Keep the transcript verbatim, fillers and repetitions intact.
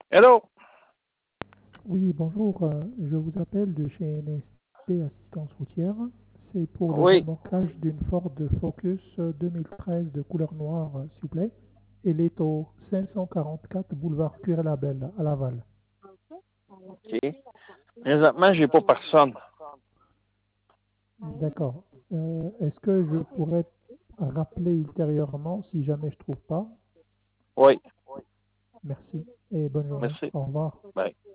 Hello? Oui, bonjour. euh, Je vous appelle de chez N S P Assistance Routière. C'est pour le Oui. remorquage d'une Ford Focus euh, deux mille treize de couleur noire, euh, s'il vous plaît. Elle est au cinq cent quarante-quatre boulevard Cuire-Labelle, à Laval. OK. Présentement, j'ai pas personne. D'accord. Euh, Est-ce que je pourrais rappeler ultérieurement si jamais je trouve pas? Oui. Merci et bonne journée. Merci. Au revoir. Bye.